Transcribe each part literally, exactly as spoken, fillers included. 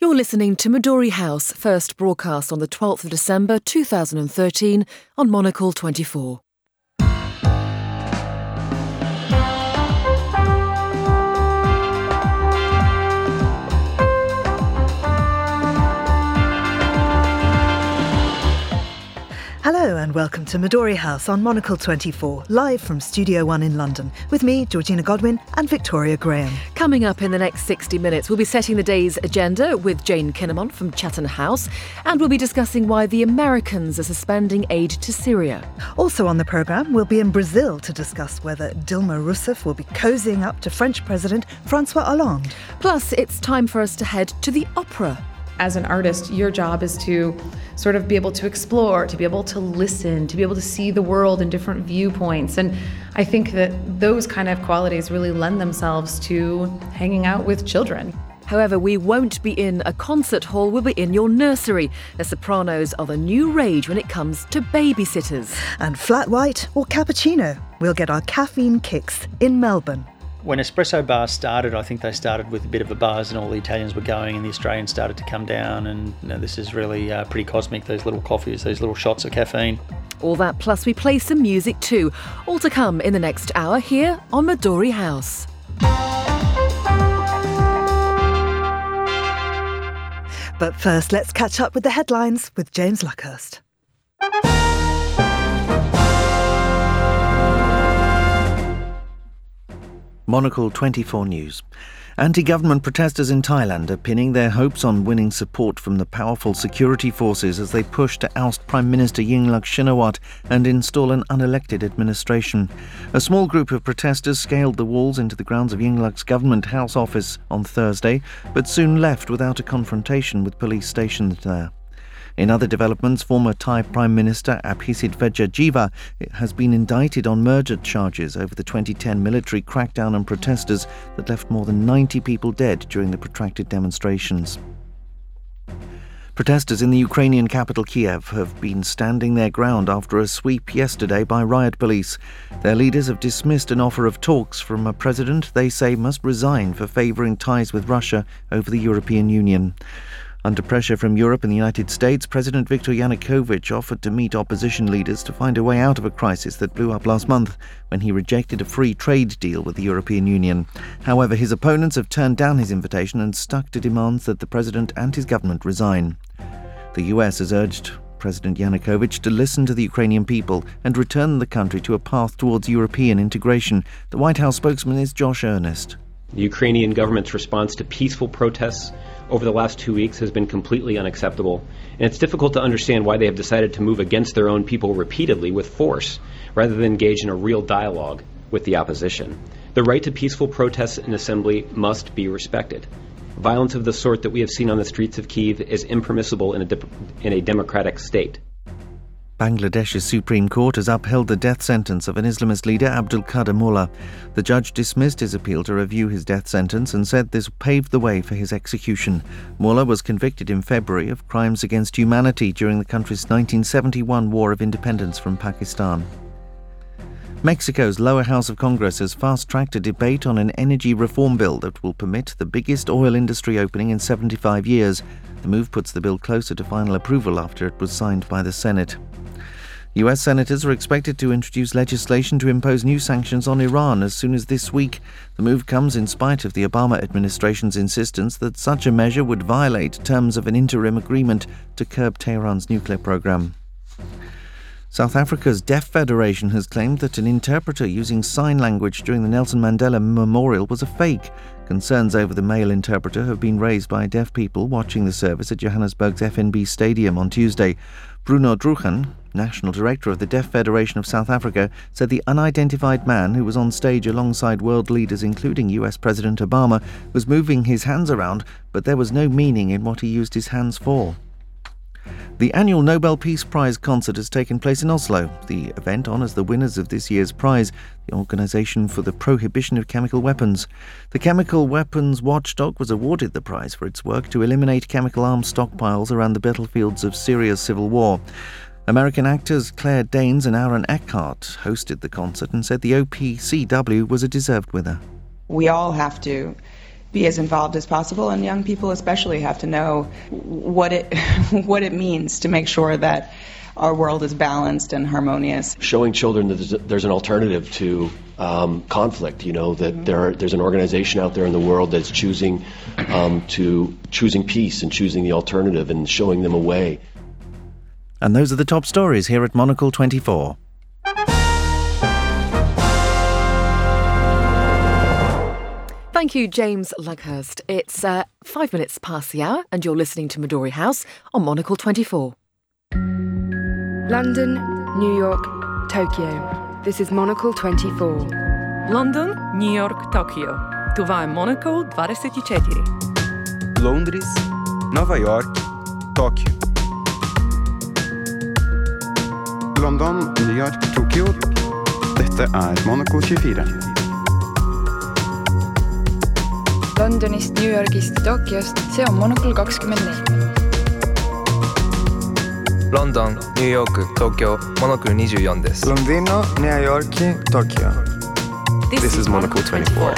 You're listening to Midori House, first broadcast on the twelfth of December two thousand thirteen on Monocle twenty-four. Hello and welcome to Midori House on Monocle twenty-four, live from Studio One in London, with me, Georgina Godwin, and Victoria Graham. Coming up in the next sixty minutes, we'll be setting the day's agenda with Jane Kinnamon from Chatham House, and we'll be discussing why the Americans are suspending aid to Syria. Also on the programme, we'll be in Brazil to discuss whether Dilma Rousseff will be cozying up to French President François Hollande. Plus, it's time for us to head to the opera. As an artist, your job is to sort of be able to explore, to be able to listen, to be able to see the world in different viewpoints. And I think that those kind of qualities really lend themselves to hanging out with children. However, we won't be in a concert hall, we'll be in your nursery. The Sopranos are the new rage when it comes to babysitters. And flat white or cappuccino, we'll get our caffeine kicks in Melbourne. When espresso bars started, I think they started with a bit of a buzz and all the Italians were going and the Australians started to come down, and you know, this is really uh, pretty cosmic, those little coffees, those little shots of caffeine. All that plus we play some music too. All to come in the next hour here on Midori House. But first, let's catch up with the headlines with James Luckhurst. Monocle twenty-four News. Anti-government protesters in Thailand are pinning their hopes on winning support from the powerful security forces as they push to oust Prime Minister Yingluck Shinawatra and install an unelected administration. A small group of protesters scaled the walls into the grounds of Yingluck's Government House office on Thursday, but soon left without a confrontation with police stationed there. In other developments, former Thai Prime Minister Abhisit Vejjajiva has been indicted on murder charges over the twenty ten military crackdown on protesters that left more than ninety people dead during the protracted demonstrations. Protesters in the Ukrainian capital Kiev have been standing their ground after a sweep yesterday by riot police. Their leaders have dismissed an offer of talks from a president they say must resign for favouring ties with Russia over the European Union. Under pressure from Europe and the United States, President Viktor Yanukovych offered to meet opposition leaders to find a way out of a crisis that blew up last month when he rejected a free trade deal with the European Union. However, his opponents have turned down his invitation and stuck to demands that the president and his government resign. The U S has urged President Yanukovych to listen to the Ukrainian people and return the country to a path towards European integration. The White House spokesman is Josh Earnest. The Ukrainian government's response to peaceful protests over the last two weeks has been completely unacceptable, and it's difficult to understand why they have decided to move against their own people repeatedly with force, rather than engage in a real dialogue with the opposition. The right to peaceful protests and assembly must be respected. Violence of the sort that we have seen on the streets of Kyiv is impermissible in a, de- in a democratic state. Bangladesh's Supreme Court has upheld the death sentence of an Islamist leader, Abdul Qadir Mullah. The judge dismissed his appeal to review his death sentence and said this paved the way for his execution. Mullah was convicted in February of crimes against humanity during the country's nineteen seventy-one War of Independence from Pakistan. Mexico's lower house of Congress has fast-tracked a debate on an energy reform bill that will permit the biggest oil industry opening in seventy-five years. The move puts the bill closer to final approval after it was signed by the Senate. U S senators are expected to introduce legislation to impose new sanctions on Iran as soon as this week. The move comes in spite of the Obama administration's insistence that such a measure would violate terms of an interim agreement to curb Tehran's nuclear program. South Africa's Deaf Federation has claimed that an interpreter using sign language during the Nelson Mandela Memorial was a fake. Concerns over the male interpreter have been raised by deaf people watching the service at Johannesburg's F N B Stadium on Tuesday. Bruno Druchen, National Director of the Deaf Federation of South Africa, said the unidentified man who was on stage alongside world leaders including U S President Obama was moving his hands around, but there was no meaning in what he used his hands for. The annual Nobel Peace Prize concert has taken place in Oslo. The event honours the winners of this year's prize, the Organisation for the Prohibition of Chemical Weapons. The Chemical Weapons Watchdog was awarded the prize for its work to eliminate chemical arms stockpiles around the battlefields of Syria's civil war. American actors Claire Danes and Aaron Eckhart hosted the concert and said the O P C W was a deserved winner. We all have to be as involved as possible, and young people especially have to know what it what it means to make sure that our world is balanced and harmonious. Showing children that there's, a, there's an alternative to um, conflict, you know, that mm-hmm. there are, there's an organization out there in the world that's choosing um, to choosing peace and choosing the alternative and showing them a way. And those are the top stories here at Monocle twenty-four. Thank you, James Lughurst. It's uh, five minutes past the hour, and you're listening to Midori House on Monocle twenty-four. London, New York, Tokyo. This is Monocle twenty-four. London, New York, Tokyo. Това е Monocle двадесет и четири. Londres, Nova York, Tokyo. London, New York, Tokyo. Dette er Monocle tjuefire. Londonist, New Yorgist, Tokyost, see on Monocle kakskümmend neli. London, New York, Tokyo, Monocle twenty-fourです。 Londino, New York, Tokyo. This, this is Monocle twenty-four.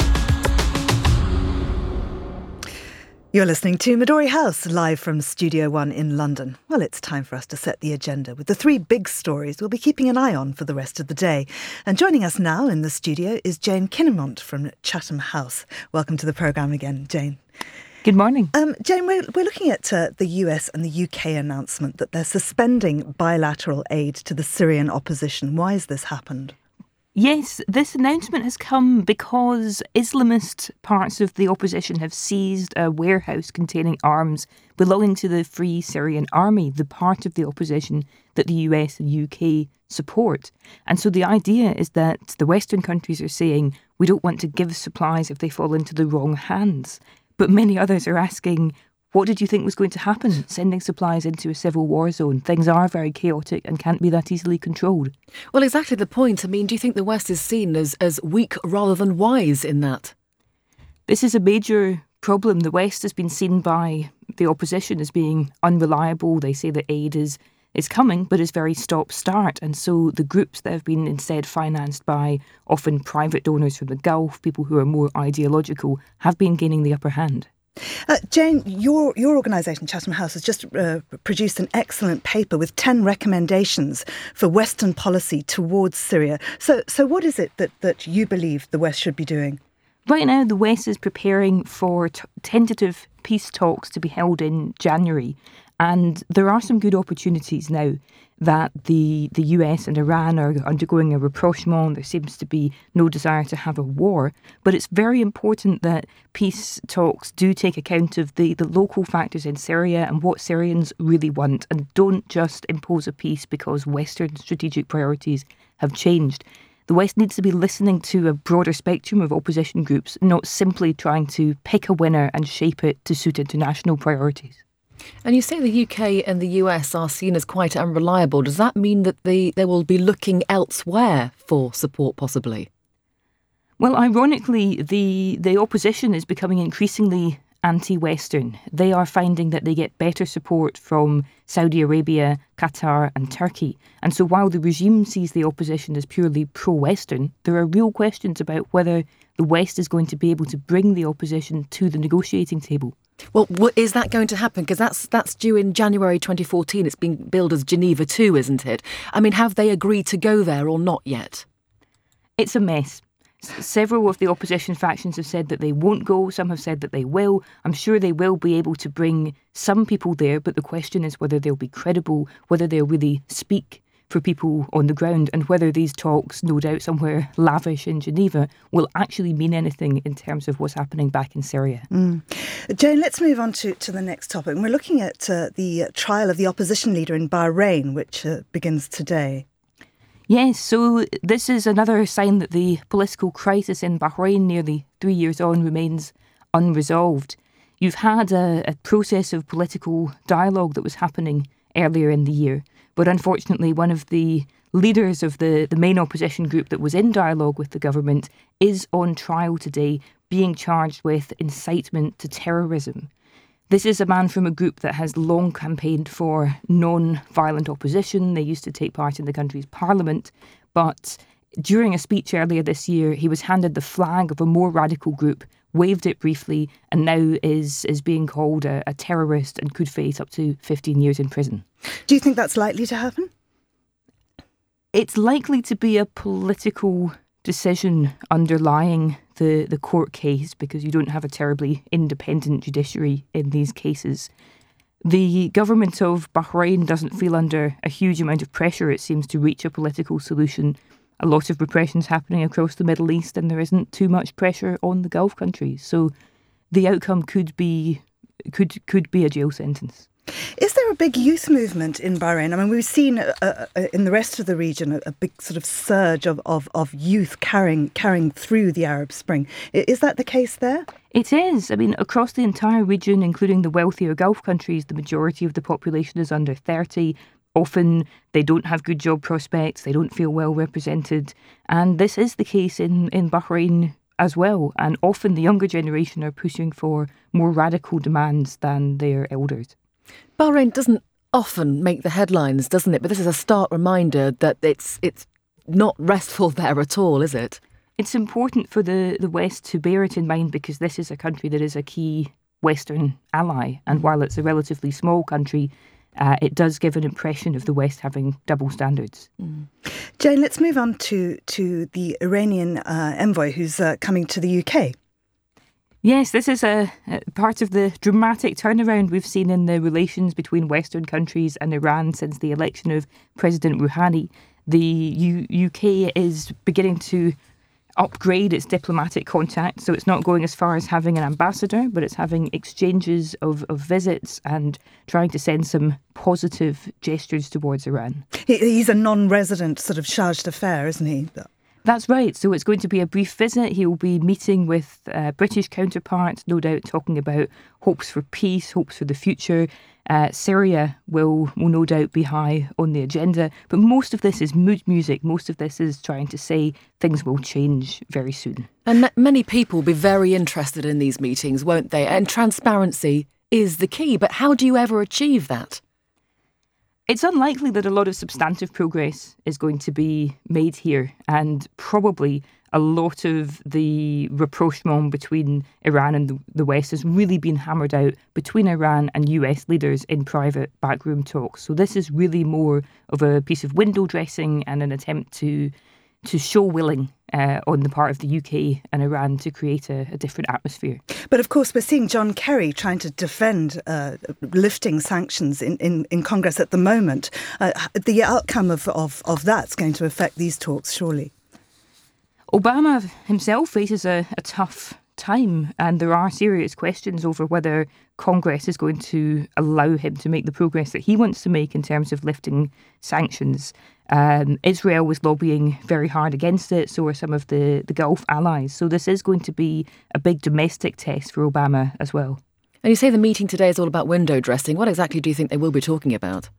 You're listening to Midori House, live from Studio One in London. Well, it's time for us to set the agenda with the three big stories we'll be keeping an eye on for the rest of the day. And joining us now in the studio is Jane Kinnamont from Chatham House. Welcome to the programme again, Jane. Good morning. Um, Jane, we're, we're looking at uh, the U S and the U K announcement that they're suspending bilateral aid to the Syrian opposition. Why has this happened? Yes, this announcement has come because Islamist parts of the opposition have seized a warehouse containing arms belonging to the Free Syrian Army, the part of the opposition that the U S and U K support. And so the idea is that the Western countries are saying we don't want to give supplies if they fall into the wrong hands. But many others are asking, what did you think was going to happen, sending supplies into a civil war zone? Things are very chaotic and can't be that easily controlled. Well, exactly the point. I mean, do you think the West is seen as, as weak rather than wise in that? This is a major problem. The West has been seen by the opposition as being unreliable. They say that aid is, is coming, but is very stop-start. And so the groups that have been instead financed by often private donors from the Gulf, people who are more ideological, have been gaining the upper hand. Uh, Jane, your your organisation, Chatham House, has just uh, produced an excellent paper with ten recommendations for Western policy towards Syria. So, so what is it that, that you believe the West should be doing? Right now, the West is preparing for t- tentative peace talks to be held in January. And there are some good opportunities now that the, the U S and Iran are undergoing a rapprochement. There seems to be no desire to have a war. But it's very important that peace talks do take account of the, the local factors in Syria and what Syrians really want, and don't just impose a peace because Western strategic priorities have changed. The West needs to be listening to a broader spectrum of opposition groups, not simply trying to pick a winner and shape it to suit international priorities. And you say the U K and the U S are seen as quite unreliable. Does that mean that the, they will be looking elsewhere for support, possibly? Well, ironically, the, the opposition is becoming increasingly anti-Western. They are finding that they get better support from Saudi Arabia, Qatar and Turkey. And so while the regime sees the opposition as purely pro-Western, there are real questions about whether the West is going to be able to bring the opposition to the negotiating table. Well, what, is that going to happen? Because that's that's due in January twenty fourteen. It's being billed as Geneva two, isn't it? I mean, have they agreed to go there or not yet? It's a mess. S- several of the opposition factions have said that they won't go. Some have said that they will. I'm sure they will be able to bring some people there, but the question is whether they'll be credible, whether they'll really speak for people on the ground, and whether these talks, no doubt somewhere lavish in Geneva, will actually mean anything in terms of what's happening back in Syria. Mm. Jane, let's move on to, to the next topic. We're looking at uh, the trial of the opposition leader in Bahrain, which uh, begins today. Yes, so this is another sign that the political crisis in Bahrain, nearly three years on, remains unresolved. You've had a, a process of political dialogue that was happening earlier in the year, but unfortunately one of the leaders of the, the main opposition group that was in dialogue with the government is on trial today, being charged with incitement to terrorism. This is a man from a group that has long campaigned for non-violent opposition. They used to take part in the country's parliament, but during a speech earlier this year, he was handed the flag of a more radical group waived it briefly, and now is is being called a, a terrorist and could face up to fifteen years in prison. Do you think that's likely to happen? It's likely to be a political decision underlying the, the court case, because you don't have a terribly independent judiciary in these cases. The government of Bahrain doesn't feel under a huge amount of pressure, it seems, to reach a political solution. A lot of repression's happening across the Middle East, and there isn't too much pressure on the Gulf countries. So the outcome could be could could be a jail sentence. Is there a big youth movement in Bahrain? I mean, we've seen uh, uh, in the rest of the region a, a big sort of surge of, of, of youth carrying carrying through the Arab Spring. Is that the case there? It is. I mean, across the entire region, including the wealthier Gulf countries, the majority of the population is under thirty. Often they don't have good job prospects, they don't feel well represented. And this is the case in, in Bahrain as well. And often the younger generation are pushing for more radical demands than their elders. Bahrain doesn't often make the headlines, doesn't it? But this is a stark reminder that it's it's not restful there at all, is it? It's important for the, the West to bear it in mind, because this is a country that is a key Western ally. And while it's a relatively small country, uh, it does give an impression of the West having double standards. Mm. Jane, let's move on to, to the Iranian uh, envoy who's uh, coming to the U K. Yes, this is a, a part of the dramatic turnaround we've seen in the relations between Western countries and Iran since the election of President Rouhani. The U- UK is beginning to upgrade its diplomatic contact, so it's not going as far as having an ambassador, but it's having exchanges of, of visits and trying to send some positive gestures towards Iran. He, he's a non-resident sort of chargé d'affaires, isn't he? That's right. So it's going to be a brief visit. He'll be meeting with uh, British counterparts, no doubt talking about hopes for peace, hopes for the future. Uh, Syria will, will no doubt be high on the agenda. But most of this is mood music. Most of this is trying to say things will change very soon. And m- many people will be very interested in these meetings, won't they? And transparency is the key. But how do you ever achieve that? It's unlikely that a lot of substantive progress is going to be made here, and probably a lot of the rapprochement between Iran and the, the West has really been hammered out between Iran and U S leaders in private backroom talks. So this is really more of a piece of window dressing and an attempt to to show willing uh, on the part of the U K and Iran to create a, a different atmosphere. But of course, we're seeing John Kerry trying to defend uh, lifting sanctions in, in, in Congress at the moment. Uh, the outcome of, of, of that's going to affect these talks, surely. Obama himself faces a, a tough time, and there are serious questions over whether Congress is going to allow him to make the progress that he wants to make in terms of lifting sanctions. Um, Israel was lobbying very hard against it, so are some of the, the Gulf allies. So this is going to be a big domestic test for Obama as well. And you say the meeting today is all about window dressing. What exactly do you think they will be talking about?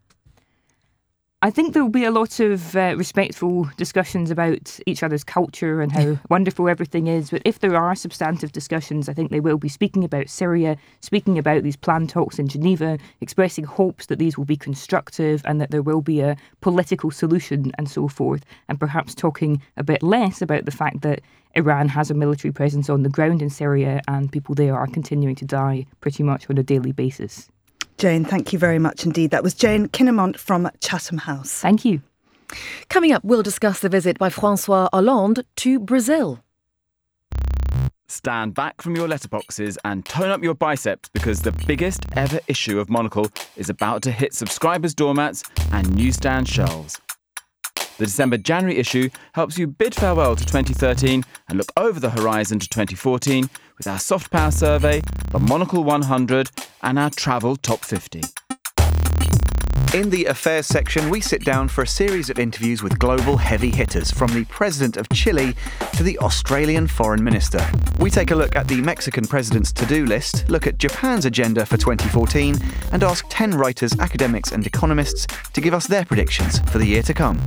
I think there will be a lot of uh, respectful discussions about each other's culture and how wonderful everything is. But if there are substantive discussions, I think they will be speaking about Syria, speaking about these planned talks in Geneva, expressing hopes that these will be constructive and that there will be a political solution and so forth, and perhaps talking a bit less about the fact that Iran has a military presence on the ground in Syria and people there are continuing to die pretty much on a daily basis. Jane, thank you very much indeed. That was Jane Kinnamont from Chatham House. Thank you. Coming up, we'll discuss the visit by François Hollande to Brazil. Stand back from your letterboxes and tone up your biceps, because the biggest ever issue of Monocle is about to hit subscribers' doormats and newsstand shelves. The December-January issue helps you bid farewell to twenty thirteen and look over the horizon to twenty fourteen with our soft power survey, the Monocle one hundred and our travel top fifty. In the affairs section, we sit down for a series of interviews with global heavy hitters, from the president of Chile to the Australian foreign minister. We take a look at the Mexican president's to-do list, look at Japan's agenda for twenty fourteen, and ask ten writers, academics and economists to give us their predictions for the year to come.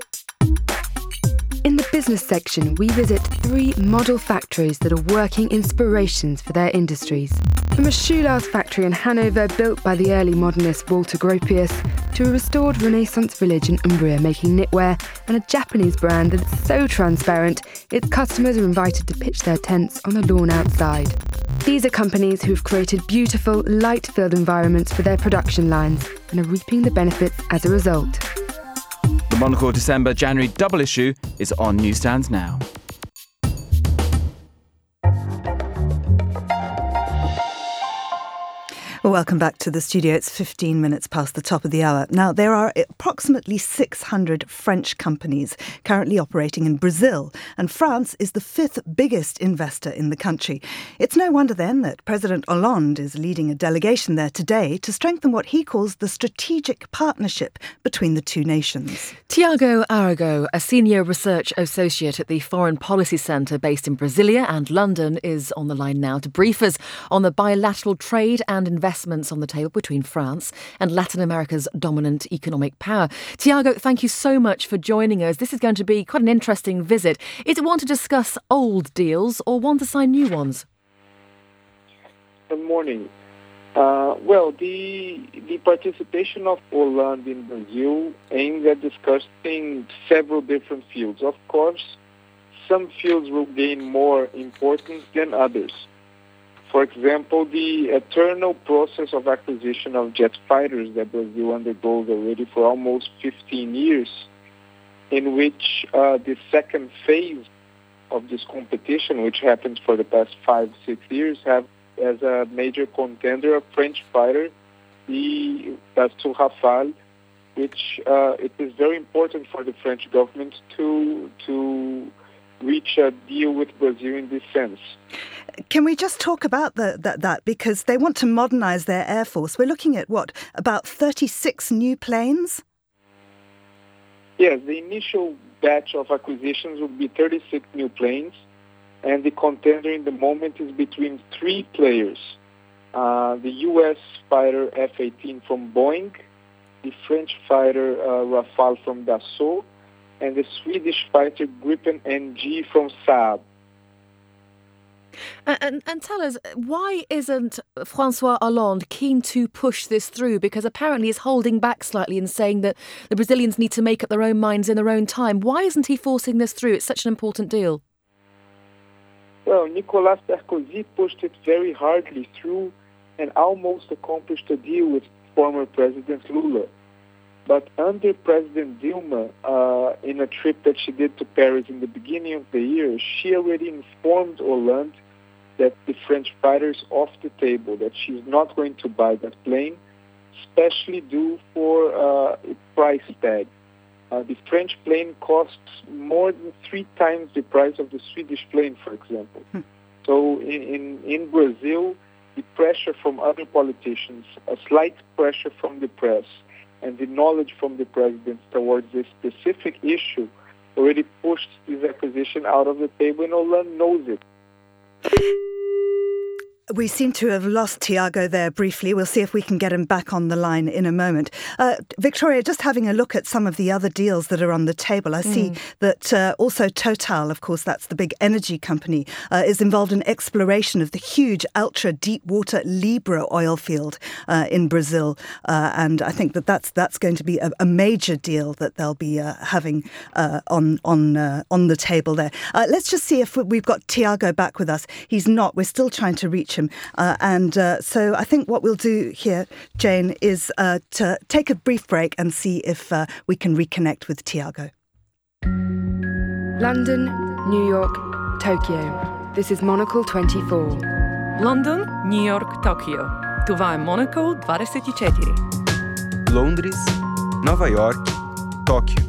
In the business section, we visit three model factories that are working inspirations for their industries. From a shoelace factory in Hanover built by the early modernist Walter Gropius, to a restored Renaissance village in Umbria making knitwear, and a Japanese brand that's so transparent its customers are invited to pitch their tents on a lawn outside. These are companies who've created beautiful, light-filled environments for their production lines and are reaping the benefits as a result. The Monocle December January double issue is on newsstands now. Welcome back to the studio. It's fifteen minutes past the top of the hour. Now, there are approximately six hundred French companies currently operating in Brazil, and France is the fifth biggest investor in the country. It's no wonder then that President Hollande is leading a delegation there today to strengthen what he calls the strategic partnership between the two nations. Tiago Arago, a senior research associate at the Foreign Policy Centre based in Brasilia and London, is on the line now to brief us on the bilateral trade and investment Investments on the table between France and Latin America's dominant economic power. Tiago, thank you so much for joining us. This is going to be quite an interesting visit. Is it one to discuss old deals or one to sign new ones? Good morning. Uh, well, the the participation of Hollande in Brazil aims at discussing several different fields. Of course, some fields will gain more importance than others. For example, the eternal process of acquisition of jet fighters that Brazil undergoes already for almost fifteen years, in which uh, the second phase of this competition, which happens for the past five, six years, have as a major contender a French fighter, the Dassault Rafale, which uh, it is very important for the French government to to reach a deal with Brazil in this sense. Can we just talk about the, that, that? Because they want to modernise their air force. We're looking at, what, about thirty-six new planes? Yes, the initial batch of acquisitions will be thirty-six new planes, and the contender in the moment is between three players. Uh, the U S fighter F eighteen from Boeing, the French fighter uh, Rafale from Dassault, and the Swedish fighter Gripen N G from Saab. And, and, and tell us, why isn't François Hollande keen to push this through? Because apparently he's holding back slightly and saying that the Brazilians need to make up their own minds in their own time. Why isn't he forcing this through? It's such an important deal. Well, Nicolas Sarkozy pushed it very hardly through and almost accomplished a deal with former President Lula. But under President Dilma, uh, in a trip that she did to Paris in the beginning of the year, she already informed Hollande that the French fighter is off the table, that she's not going to buy that plane, especially due for uh, its price tag. Uh, the French plane costs more than three times the price of the Swedish plane, for example. Hmm. So in, in, in Brazil, the pressure from other politicians, a slight pressure from the press, and the knowledge from the president towards this specific issue already pushed this acquisition out of the table, and Hollande knows it. We seem to have lost Tiago there briefly. We'll see if we can get him back on the line in a moment. Uh, Victoria, just having a look at some of the other deals that are on the table, I see mm. that uh, also Total, of course, that's the big energy company, uh, is involved in exploration of the huge ultra-deep-water Libra oil field uh, in Brazil. Uh, and I think that that's, that's going to be a, a major deal that they'll be uh, having uh, on, on, uh, on the table there. Uh, let's just see if we've got Tiago back with us. He's not. We're still trying to reach him. Uh, and uh, so I think what we'll do here, Jane, is uh, to take a brief break and see if uh, we can reconnect with Tiago. London, New York, Tokyo. This is Monocle twenty-four. London, New York, Tokyo. Това е Monocle двадесет и четири. Londres, Nova York, Tokyo.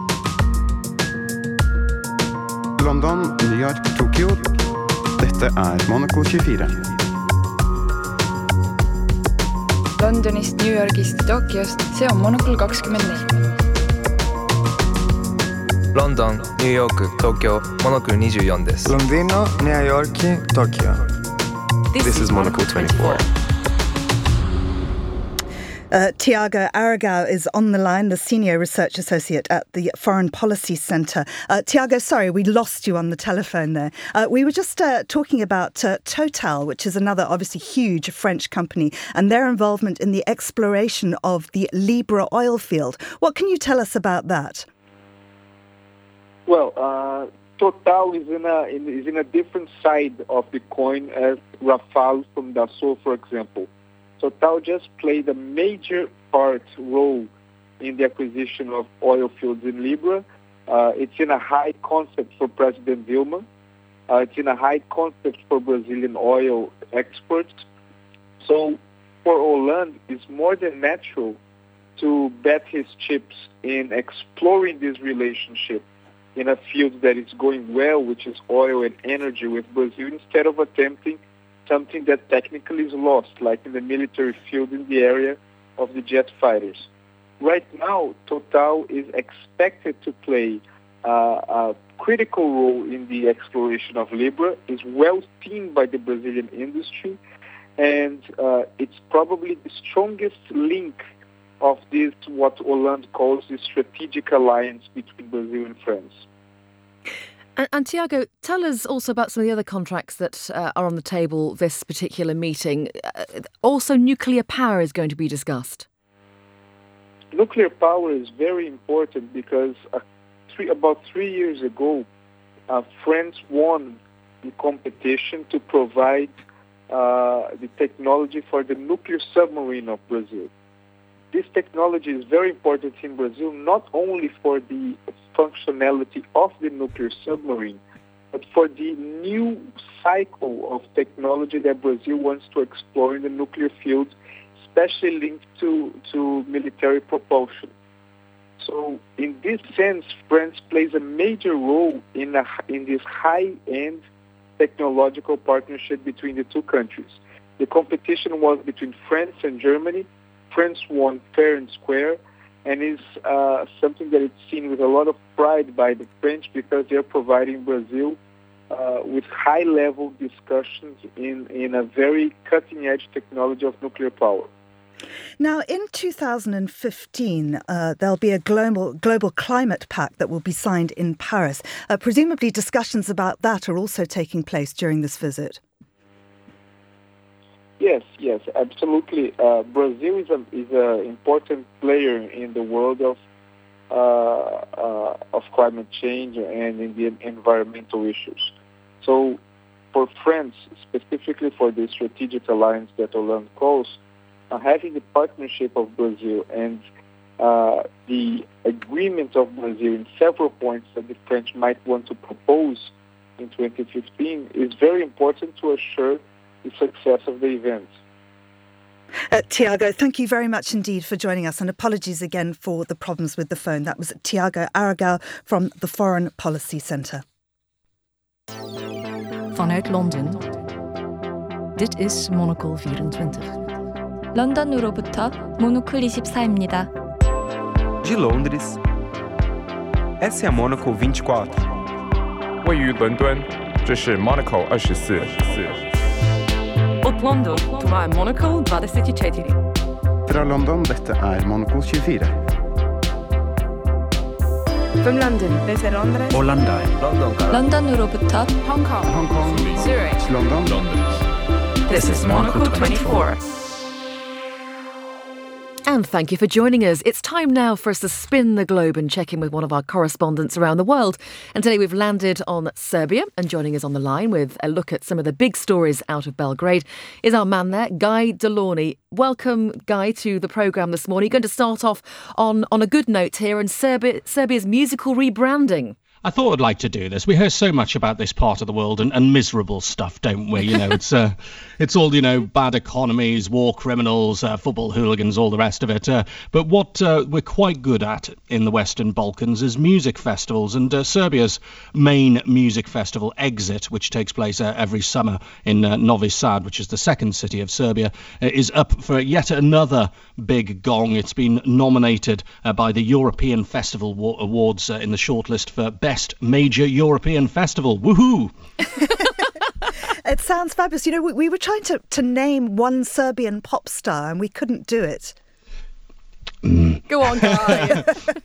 London, New York, Tokyo. Dette er Monocle tjuefire. Londonist, New Yorgist, Tokyost, see on Monocle kakskümmend neli. London, New York, Tokyo, Monocle twenty-fourです. Londino, New York, Tokyo. This, this is Monocle twenty-four. Uh, Tiago Aragão is on the line, the Senior Research Associate at the Foreign Policy Centre. Uh, Tiago, sorry, we lost you on the telephone there. Uh, we were just uh, talking about uh, Total, which is another obviously huge French company, and their involvement in the exploration of the Libra oil field. What can you tell us about that? Well, uh, Total is in a in, is in a different side of the coin as Rafale from Dassault, for example. Total just played a major part role in the acquisition of oil fields in Libra. Uh, it's in a high concept for President Dilma. Uh, it's in a high concept for Brazilian oil exports. So for Hollande, it's more than natural to bet his chips in exploring this relationship in a field that is going well, which is oil and energy with Brazil, instead of attempting something that technically is lost, like in the military field in the area of the jet fighters. Right now, Total is expected to play uh, a critical role in the exploration of Libra, is well seen by the Brazilian industry, and uh, it's probably the strongest link of this, what Hollande calls the strategic alliance between Brazil and France. And, and Tiago, tell us also about some of the other contracts that uh, are on the table this particular meeting. Uh, also, nuclear power is going to be discussed. Nuclear power is very important because uh, three, about three years ago, uh, France won the competition to provide uh, the technology for the nuclear submarine of Brazil. This technology is very important in Brazil, not only for the functionality of the nuclear submarine, but for the new cycle of technology that Brazil wants to explore in the nuclear field, especially linked to, to military propulsion. So in this sense, France plays a major role in, a, in this high-end technological partnership between the two countries. The competition was between France and Germany. France won fair and square, and is uh, something that is seen with a lot of pride by the French because they're providing Brazil uh, with high-level discussions in, in a very cutting-edge technology of nuclear power. Now, in two thousand fifteen, uh, there'll be a global global climate pact that will be signed in Paris. Uh, presumably discussions about that are also taking place during this visit. Yes, yes, absolutely. Uh, Brazil is a is an important player in the world of uh, uh, of climate change and in the environmental issues. So, for France, specifically for the strategic alliance that Hollande calls, uh, having the partnership of Brazil and uh, the agreement of Brazil in several points that the French might want to propose in twenty fifteen is very important to assure the success of the event. Uh, Tiago, thank you very much indeed for joining us, and apologies again for the problems with the phone. That was Tiago Aragão from the Foreign Policy Centre. Vanuit Londen. Dit is Monocle vierentwintig. 런던으로부터 모노클 이십사입니다. De Londres. Essa é a Monocle vinte e quatro. 位于伦敦，这是 Monocle 二十四。 Od London, това е Monocle двадесет и четири. Fra London, dette er Monocle tjuefire. From London, desde Londres. Hollanda. London. 런던으로부터 Hong Kong. Hong Kong. Zurich. London. This is Monocle twenty-four. And thank you for joining us. It's time now for us to spin the globe and check in with one of our correspondents around the world. And today we've landed on Serbia, and joining us on the line with a look at some of the big stories out of Belgrade is our man there, Guy Delorney. Welcome, Guy, to the programme this morning. You're going to start off on, on a good note here and Serbia, Serbia's musical rebranding. I thought I'd like to do this. We hear so much about this part of the world and, and miserable stuff, don't we? You know, it's uh, it's all, you know, bad economies, war criminals, uh, football hooligans, all the rest of it. Uh, but what uh, we're quite good at in the Western Balkans is music festivals. And uh, Serbia's main music festival, Exit, which takes place uh, every summer in uh, Novi Sad, which is the second city of Serbia, uh, is up for yet another big gong. It's been nominated uh, by the European Festival Wa- Awards uh, in the shortlist for Best Best Major European Festival. Woohoo! It sounds fabulous. You know, we, we were trying to, to name one Serbian pop star and we couldn't do it. Mm. Go on, Guy.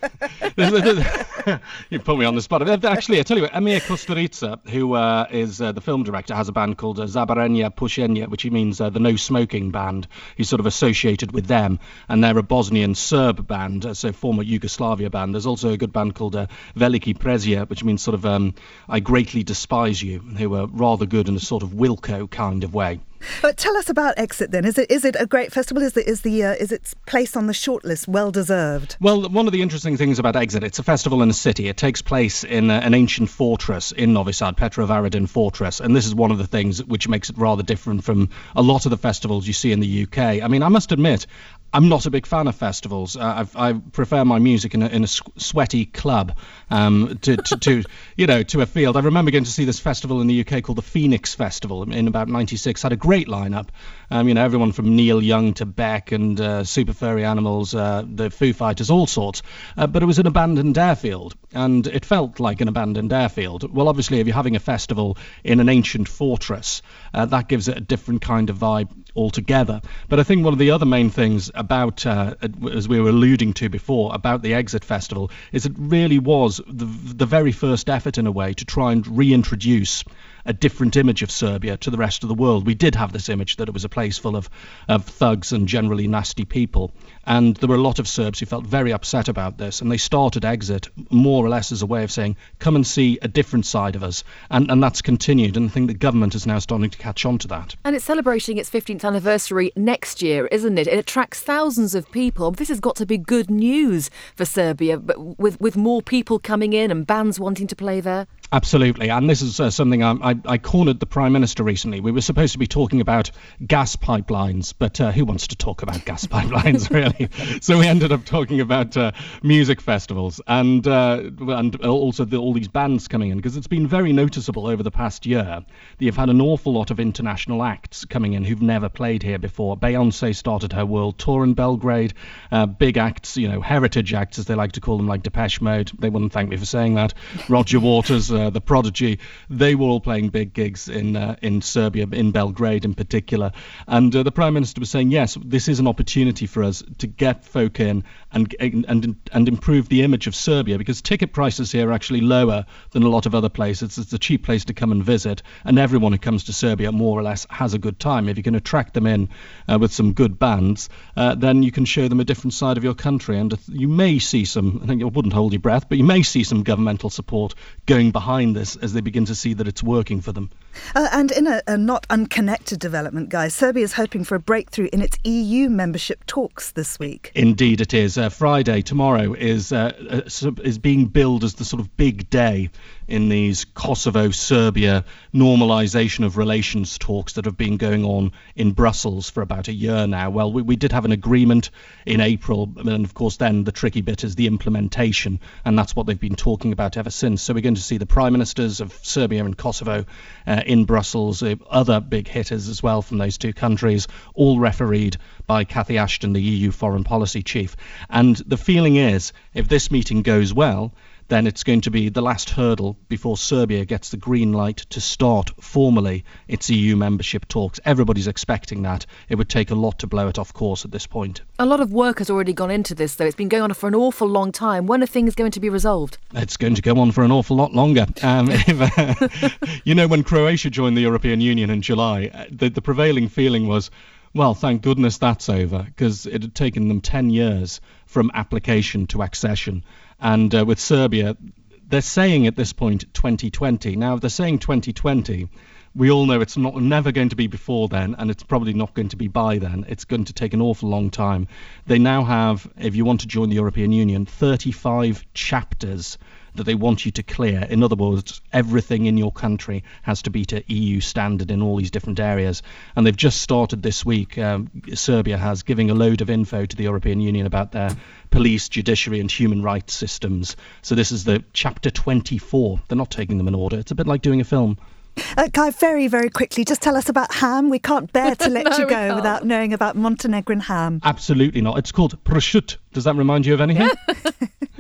You put me on the spot. Actually, I tell you what, Emir Kusturica, who uh, is uh, the film director, has a band called uh, Zabarenia Pushenia, which means uh, the No Smoking Band. He's sort of associated with them, and they're a Bosnian Serb band, uh, so former Yugoslavia band. There's also a good band called uh, Veliki Prezir, which means sort of um, I greatly despise you, who were rather good in a sort of Wilco kind of way. But tell us about Exit then. Is it is it a great festival? Is the is the uh, is its place on the shortlist well deserved? Well, one of the interesting things about Exit, it's a festival in a city. It takes place in uh, an ancient fortress in Novi Sad, Petrovaradin Fortress, and this is one of the things which makes it rather different from a lot of the festivals you see in the U K. I mean, I must admit, I'm not a big fan of festivals. Uh, I've, I prefer my music in a, in a sweaty club um, to, to, to, you know, to a field. I remember going to see this festival in the U K called the Phoenix Festival in about ninety-six. Had a great lineup. Um, you know, everyone from Neil Young to Beck and uh, Super Furry Animals, uh, the Foo Fighters, all sorts. Uh, but it was an abandoned airfield, and it felt like an abandoned airfield. Well, obviously, if you're having a festival in an ancient fortress, uh, that gives it a different kind of vibe altogether. But I think one of the other main things about, uh, as we were alluding to before, about the Exit Festival is it really was the, the very first effort in a way to try and reintroduce a different image of Serbia to the rest of the world. We did have this image that it was a place full of, of thugs and generally nasty people. And there were a lot of Serbs who felt very upset about this. And they started Exit more or less as a way of saying, come and see a different side of us. And, and that's continued. And I think the government is now starting to catch on to that. And it's celebrating its fifteenth anniversary next year, isn't it? It attracts thousands of people. This has got to be good news for Serbia, but with, with more people coming in and bands wanting to play there. Absolutely. And this is uh, something I, I, I cornered the Prime Minister recently. We were supposed to be talking about gas pipelines, but uh, who wants to talk about gas pipelines, really? So we ended up talking about uh, music festivals and uh, and also the, all these bands coming in, because it's been very noticeable over the past year that you've had an awful lot of international acts coming in who've never played here before. Beyonce started her world tour in Belgrade. Uh, big acts, you know, heritage acts, as they like to call them, like Depeche Mode. They wouldn't thank me for saying that. Roger Waters, uh, The Prodigy, they were all playing big gigs in uh, in Serbia, in Belgrade in particular. And uh, the Prime Minister was saying, yes, this is an opportunity for us to get folk in and and and improve the image of Serbia, because ticket prices here are actually lower than a lot of other places. It's a cheap place to come and visit, and everyone who comes to Serbia more or less has a good time. If you can attract them in uh, with some good bands, uh, then you can show them a different side of your country. And you may see some, I think you wouldn't hold your breath, but you may see some governmental support going behind this as they begin to see that it's working for them. Uh, and in a, a not unconnected development, guys, Serbia is hoping for a breakthrough in its E U membership talks this week. Indeed it is. Uh, Friday, tomorrow, is uh, uh, is being billed as the sort of big day in these Kosovo-Serbia normalisation of relations talks that have been going on in Brussels for about a year now. Well, we, we did have an agreement in April, and of course then the tricky bit is the implementation, and that's what they've been talking about ever since. So we're going to see the Prime Ministers of Serbia and Kosovo uh, in Brussels, uh, other big hitters as well from those two countries, all refereed by Cathy Ashton, the E U Foreign Policy Chief. And the feeling is, if this meeting goes well, then it's going to be the last hurdle before Serbia gets the green light to start formally its E U membership talks. Everybody's expecting that. It would take a lot to blow it off course at this point. A lot of work has already gone into this, though. It's been going on for an awful long time. When are things going to be resolved? It's going to go on for an awful lot longer. Um, if, uh, you know, when Croatia joined the European Union in July, the, the prevailing feeling was, well, thank goodness that's over, because it had taken them ten years from application to accession. And uh, with Serbia, they're saying at this point twenty twenty. Now, if they're saying twenty twenty, we all know it's not never going to be before then, and it's probably not going to be by then. It's going to take an awful long time. They now have, if you want to join the European Union, thirty-five chapters that they want you to clear. In other words, everything in your country has to be to E U standard in all these different areas. And they've just started this week, um, Serbia has, giving a load of info to the European Union about their police, judiciary and human rights systems. So this is the chapter twenty-four. They're not taking them in order. It's a bit like doing a film. Uh, Guy, very, very quickly, just tell us about ham. We can't bear to let no, you go without knowing about Montenegrin ham. Absolutely not. It's called prosciutto. Does that remind you of anything?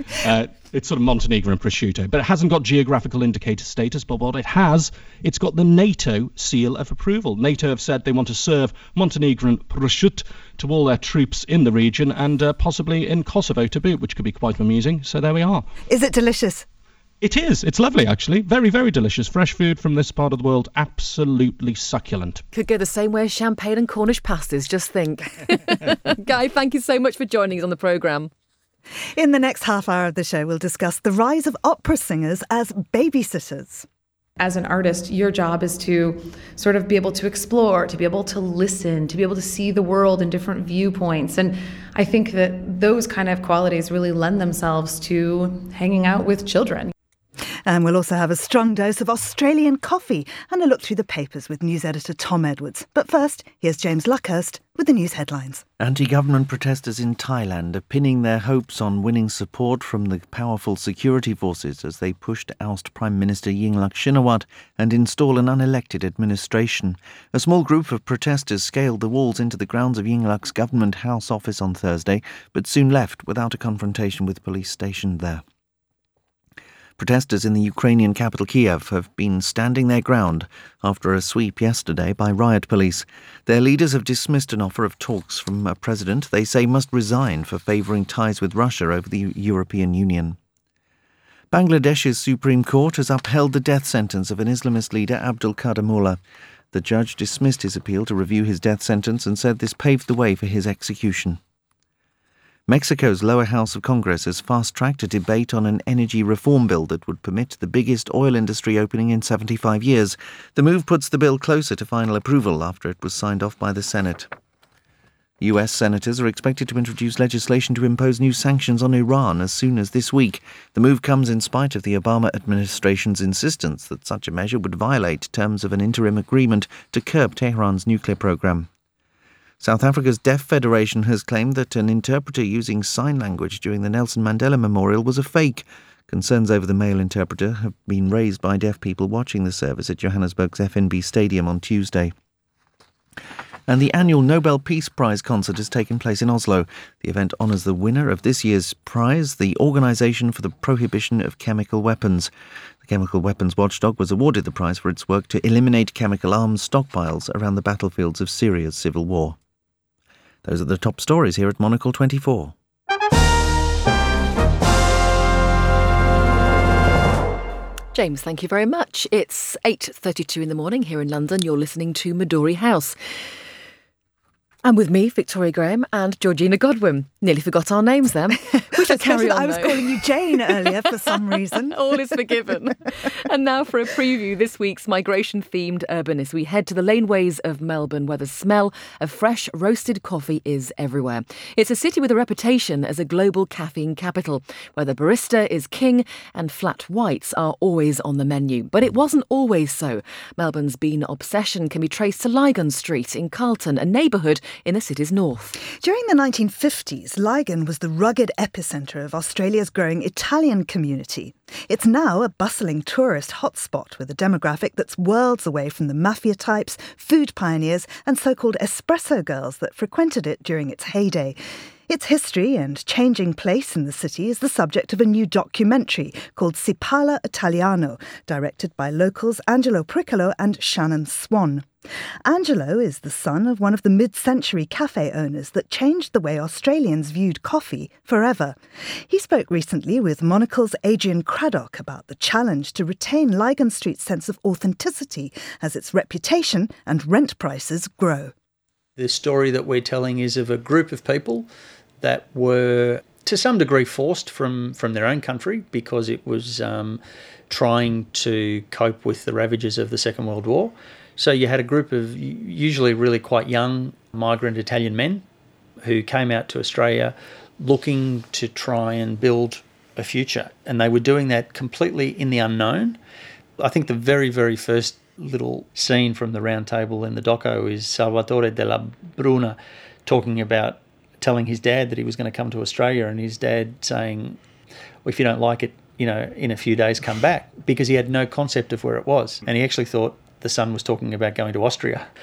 uh, it's sort of Montenegrin prosciutto, but it hasn't got geographical indicator status. But what it has, it's got the NATO seal of approval. NATO have said they want to serve Montenegrin prosciutto to all their troops in the region and uh, possibly in Kosovo to boot, which could be quite amusing. So there we are. Is it delicious? It is. It's lovely, actually. Very, very delicious. Fresh food from this part of the world. Absolutely succulent. Could go the same way as champagne and Cornish pasties, just think. Guy, thank you so much for joining us on the programme. In the next half hour of the show, we'll discuss the rise of opera singers as babysitters. As an artist, your job is to sort of be able to explore, to be able to listen, to be able to see the world in different viewpoints. And I think that those kind of qualities really lend themselves to hanging out with children. And we'll also have a strong dose of Australian coffee and a look through the papers with news editor Tom Edwards. But first, here's James Luckhurst with the news headlines. Anti-government protesters in Thailand are pinning their hopes on winning support from the powerful security forces as they push to oust Prime Minister Yingluck Shinawatra and install an unelected administration. A small group of protesters scaled the walls into the grounds of Yingluck's government house office on Thursday, but soon left without a confrontation with police stationed there. Protesters in the Ukrainian capital Kiev have been standing their ground after a sweep yesterday by riot police. Their leaders have dismissed an offer of talks from a president they say must resign for favouring ties with Russia over the European Union. Bangladesh's Supreme Court has upheld the death sentence of an Islamist leader, Abdul Qadir Mullah. The judge dismissed his appeal to review his death sentence and said this paved the way for his execution. Mexico's lower house of Congress has fast-tracked a debate on an energy reform bill that would permit the biggest oil industry opening in seventy-five years. The move puts the bill closer to final approval after it was signed off by the Senate. U S senators are expected to introduce legislation to impose new sanctions on Iran as soon as this week. The move comes in spite of the Obama administration's insistence that such a measure would violate terms of an interim agreement to curb Tehran's nuclear program. South Africa's Deaf Federation has claimed that an interpreter using sign language during the Nelson Mandela Memorial was a fake. Concerns over the male interpreter have been raised by deaf people watching the service at Johannesburg's F N B Stadium on Tuesday. And the annual Nobel Peace Prize concert has taken place in Oslo. The event honours the winner of this year's prize, the Organisation for the Prohibition of Chemical Weapons. The Chemical Weapons Watchdog was awarded the prize for its work to eliminate chemical arms stockpiles around the battlefields of Syria's civil war. Those are the top stories here at Monocle twenty-four. James, thank you very much. It's eight thirty-two in the morning here in London. You're listening to Midori House. And with me, Victoria Graham and Georgina Godwin. Nearly forgot our names then. We should carry on, I was though. calling you Jane earlier for some reason. All is forgiven. And now for a preview, this week's migration-themed Urbanist. We head to the laneways of Melbourne, where the smell of fresh roasted coffee is everywhere. It's a city with a reputation as a global caffeine capital, where the barista is king and flat whites are always on the menu. But it wasn't always so. Melbourne's bean obsession can be traced to Lygon Street in Carlton, a neighbourhood in the city's north. During the nineteen fifties, Lygon was the rugged epicentre of Australia's growing Italian community. It's now a bustling tourist hotspot with a demographic that's worlds away from the mafia types, food pioneers and so-called espresso girls that frequented it during its heyday. Its history and changing place in the city is the subject of a new documentary called Si Parla Italiano, directed by locals Angelo Priccolo and Shannon Swan. Angelo is the son of one of the mid-century cafe owners that changed the way Australians viewed coffee forever. He spoke recently with Monocle's Adrian Craddock about the challenge to retain Lygon Street's sense of authenticity as its reputation and rent prices grow. The story that we're telling is of a group of people that were to some degree forced from, from their own country because it was um, trying to cope with the ravages of the Second World War. So you had a group of usually really quite young migrant Italian men who came out to Australia looking to try and build a future. And they were doing that completely in the unknown. I think the very, very first little scene from the round table in the doco is Salvatore della Bruna talking about telling his dad that he was going to come to Australia, and his dad saying, well, if you don't like it, you know, in a few days come back, because he had no concept of where it was. And he actually thought the son was talking about going to Austria.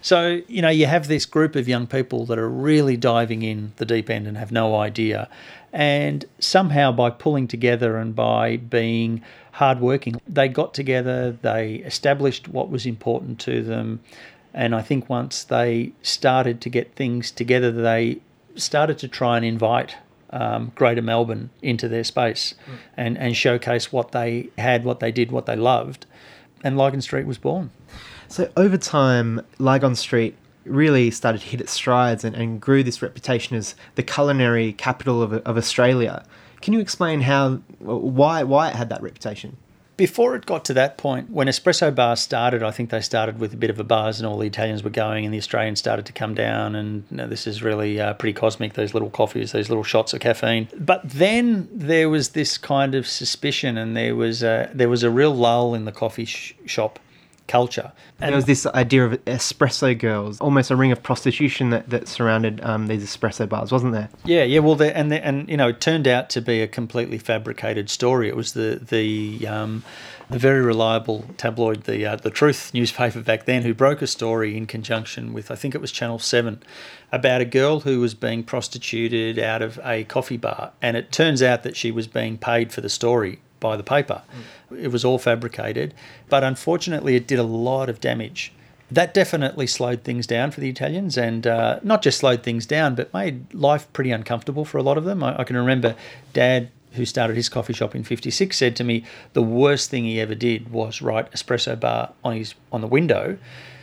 So, you know, you have this group of young people that are really diving in the deep end and have no idea. And somehow by pulling together and by being hardworking, they got together, they established what was important to them. And I think once they started to get things together, they started to try and invite um, Greater Melbourne into their space mm. and, and showcase what they had, what they did, what they loved. And Lygon Street was born. So over time, Lygon Street really started to hit its strides and, and grew this reputation as the culinary capital of, of Australia. Can you explain how, why, why it had that reputation? Before it got to that point, when espresso bars started, I think they started with a bit of a buzz and all the Italians were going and the Australians started to come down and you know, this is really uh, pretty cosmic, these little coffees, these little shots of caffeine. But then there was this kind of suspicion and there was a, there was a real lull in the coffee sh- shop culture. And there was this idea of espresso girls, almost a ring of prostitution that, that surrounded um, these espresso bars, wasn't there? Yeah, yeah. Well, and the, and you know, it turned out to be a completely fabricated story. It was the the um, the very reliable tabloid, the uh, the Truth newspaper back then, who broke a story in conjunction with I think it was Channel Seven about a girl who was being prostituted out of a coffee bar, and it turns out that she was being paid for the story by the paper. Mm. It was all fabricated, but unfortunately it did a lot of damage. That definitely slowed things down for the Italians and uh, not just slowed things down, but made life pretty uncomfortable for a lot of them. I, I can remember Dad, who started his coffee shop in fifty-six, said to me the worst thing he ever did was write espresso bar on his on the window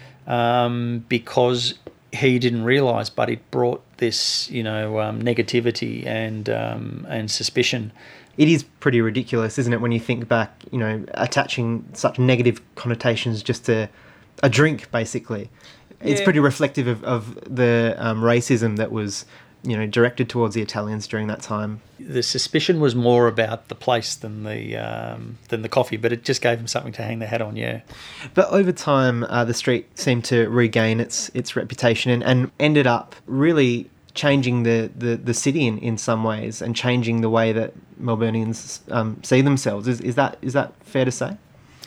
um, because he didn't realise, but it brought this, you know, um, negativity and um, and suspicion. It is pretty ridiculous, isn't it, when you think back, you know, attaching such negative connotations just to a drink, basically. It's yeah. pretty reflective of, of the um, racism that was, you know, directed towards the Italians during that time. The suspicion was more about the place than the um, than the coffee, but it just gave them something to hang their hat on, yeah. But over time, uh, the street seemed to regain its its reputation and, and ended up really changing the, the, the city in, in some ways and changing the way that Melburnians um, see themselves. Is is that is that fair to say?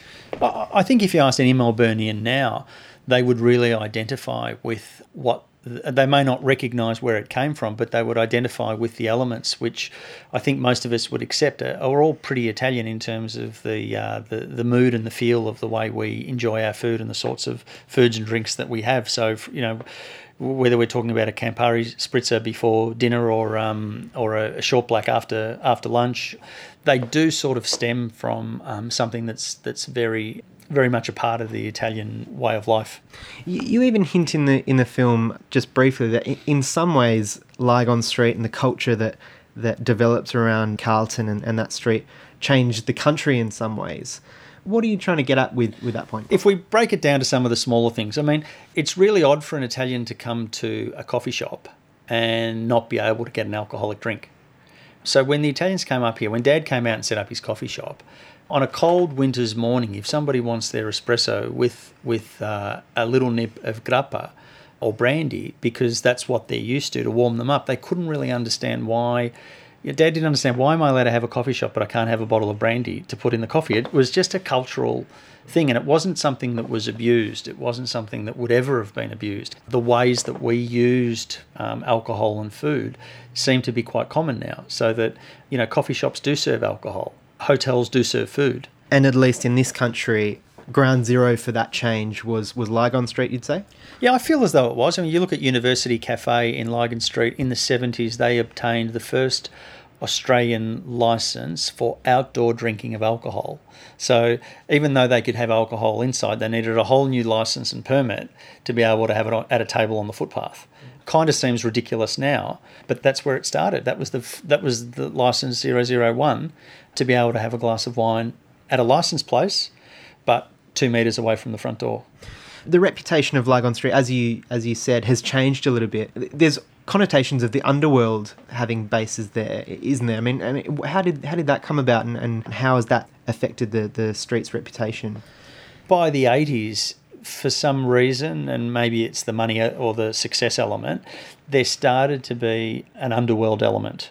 I think if you asked any Melburnian now, they would really identify with what, they may not recognise where it came from, but they would identify with the elements which I think most of us would accept are, are all pretty Italian in terms of the, uh, the the mood and the feel of the way we enjoy our food and the sorts of foods and drinks that we have. So, you know, whether we're talking about a Campari spritzer before dinner or um, or a short black after after lunch, they do sort of stem from um, something that's that's very very much a part of the Italian way of life. You, you even hint in the in the film just briefly that in some ways Lygon Street and the culture that that develops around Carlton and, and that street changed the country in some ways. What are you trying to get at with, with that point? If we break it down to some of the smaller things, I mean, it's really odd for an Italian to come to a coffee shop and not be able to get an alcoholic drink. So when the Italians came up here, when Dad came out and set up his coffee shop, on a cold winter's morning, if somebody wants their espresso with, with uh, a little nip of grappa or brandy, because that's what they're used to, to warm them up, they couldn't really understand why. Your Dad didn't understand, why am I allowed to have a coffee shop but I can't have a bottle of brandy to put in the coffee? It was just a cultural thing, and it wasn't something that was abused. It wasn't something that would ever have been abused. The ways that we used um, alcohol and food seem to be quite common now, so that, you know, coffee shops do serve alcohol, hotels do serve food. And at least in this country, ground zero for that change was, was Lygon Street, you'd say? Yeah, I feel as though it was. I mean, you look at University Cafe in Lygon Street in the seventies, they obtained the first Australian licence for outdoor drinking of alcohol. So even though they could have alcohol inside, they needed a whole new licence and permit to be able to have it at a table on the footpath. Kind of seems ridiculous now, but that's where it started. That was the that was the licence zero zero one to be able to have a glass of wine at a licensed place, but two metres away from the front door. The reputation of Lygon Street, as you as you said, has changed a little bit. There's connotations of the underworld having bases there, isn't there? I mean, I mean how did how did that come about, and, and how has that affected the, the street's reputation? By the eighties, for some reason, and maybe it's the money or the success element, there started to be an underworld element.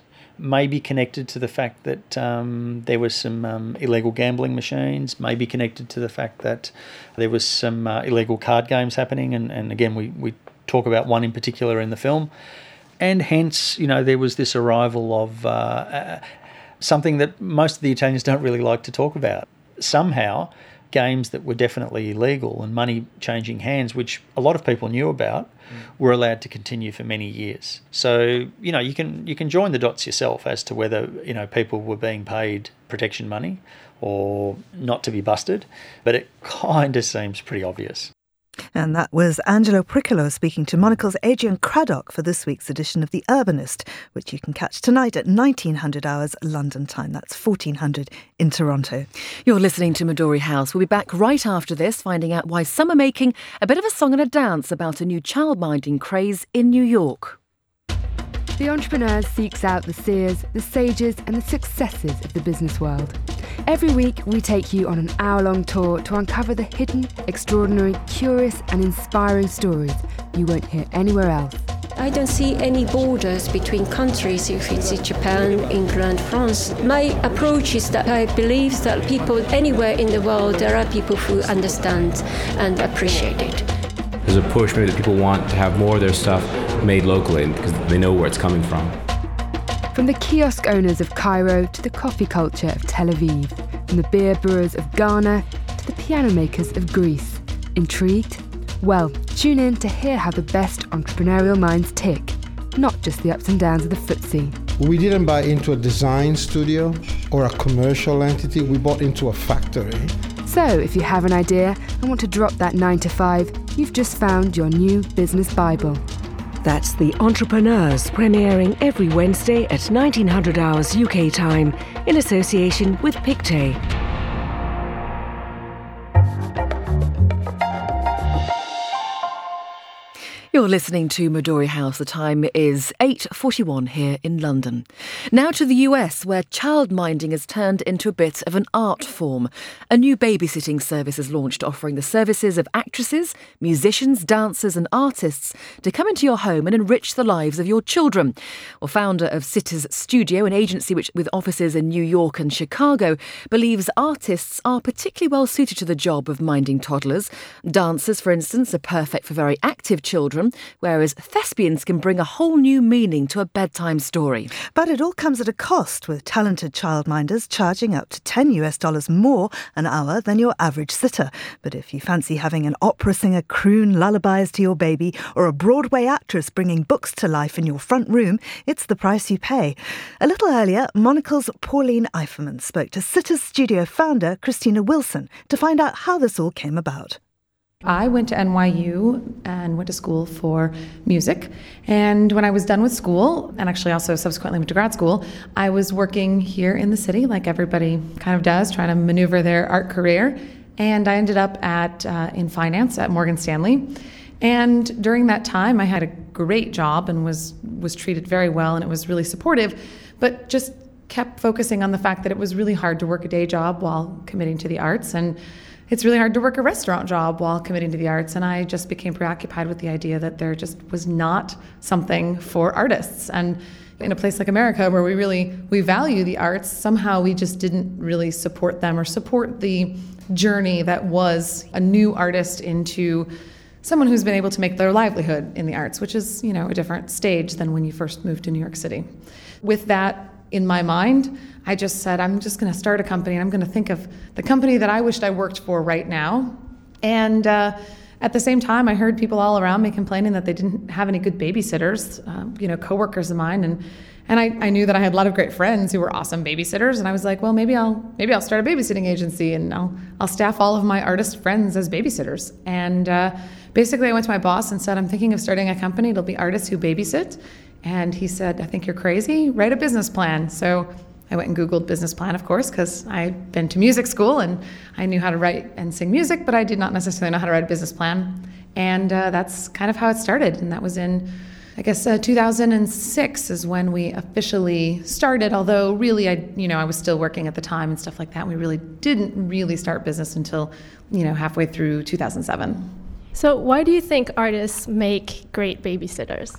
maybe connected to the fact that um, there was some um, illegal gambling machines, maybe connected to the fact that there was some uh, illegal card games happening, and, and again, we, we talk about one in particular in the film, and hence, you know, there was this arrival of uh, uh, something that most of the Italians don't really like to talk about. Somehow, games that were definitely illegal and money changing hands, which a lot of people knew about, mm. were allowed to continue for many years. So, you know, you can you can join the dots yourself as to whether, you know, people were being paid protection money or not to be busted, but it kind of seems pretty obvious. And that was Angelo Priccolo speaking to Monocle's Adrian Craddock for this week's edition of The Urbanist, which you can catch tonight at nineteen hundred hours London time. That's fourteen hundred in Toronto. You're listening to Midori House. We'll be back right after this, finding out why some are making a bit of a song and a dance about a new childminding craze in New York. The Entrepreneurs seeks out the seers, the sages and the successes of the business world. Every week we take you on an hour-long tour to uncover the hidden, extraordinary, curious and inspiring stories you won't hear anywhere else. I don't see any borders between countries, if it's Japan, England, France. My approach is that I believe that people anywhere in the world, there are people who understand and appreciate it. There's a push maybe that people want to have more of their stuff made locally because they know where it's coming from. From the kiosk owners of Cairo to the coffee culture of Tel Aviv, from the beer brewers of Ghana to the piano makers of Greece. Intrigued? Well, tune in to hear how the best entrepreneurial minds tick, not just the ups and downs of the footsie. We didn't buy into a design studio or a commercial entity, we bought into a factory. So, if you have an idea and want to drop that nine to five, you've just found your new business Bible. That's The Entrepreneurs, premiering every Wednesday at nineteen hundred hours U K time, in association with Pictet. You're listening to Midori House. The time is eight forty-one here in London. Now to the U S, where childminding has turned into a bit of an art form. A new babysitting service is launched, offering the services of actresses, musicians, dancers and artists to come into your home and enrich the lives of your children. Well, founder of Sitters Studio, an agency which with offices in New York and Chicago, believes artists are particularly well suited to the job of minding toddlers. Dancers, for instance, are perfect for very active children, whereas thespians can bring a whole new meaning to a bedtime story. But it all comes at a cost, with talented childminders charging up to ten US dollars more an hour than your average sitter. But if you fancy having an opera singer croon lullabies to your baby or a Broadway actress bringing books to life in your front room, it's the price you pay. A little earlier, Monocle's Pauline Eiferman spoke to Sitters Studio founder Christina Wilson to find out how this all came about. I went to N Y U and went to school for music. And when I was done with school, and actually also subsequently went to grad school, I was working here in the city, like everybody kind of does, trying to maneuver their art career. And I ended up at uh, in finance at Morgan Stanley. And during that time, I had a great job and was was treated very well, and it was really supportive, but just kept focusing on the fact that it was really hard to work a day job while committing to the arts. And it's really hard to work a restaurant job while committing to the arts, and I just became preoccupied with the idea that there just was not something for artists. And in a place like America, where we really, we value the arts, somehow we just didn't really support them or support the journey that was a new artist into someone who's been able to make their livelihood in the arts, which is, you know, a different stage than when you first moved to New York City. With that in my mind, I just said, I'm just going to start a company, and I'm going to think of the company that I wished I worked for right now. And uh, at the same time, I heard people all around me complaining that they didn't have any good babysitters, uh, you know, coworkers of mine. And and I, I knew that I had a lot of great friends who were awesome babysitters. And I was like, well, maybe I'll maybe I'll start a babysitting agency, and I'll I'll staff all of my artist friends as babysitters. And uh, basically, I went to my boss and said, I'm thinking of starting a company. It'll be artists who babysit. And he said, I think you're crazy. Write a business plan. So I went and Googled business plan, of course, because I'd been to music school and I knew how to write and sing music, but I did not necessarily know how to write a business plan. And uh, that's kind of how it started. And that was in, I guess, uh, two thousand six is when we officially started, although really, I, you know, I was still working at the time and stuff like that. We really didn't really start business until, you know, halfway through two thousand seven. So why do you think artists make great babysitters?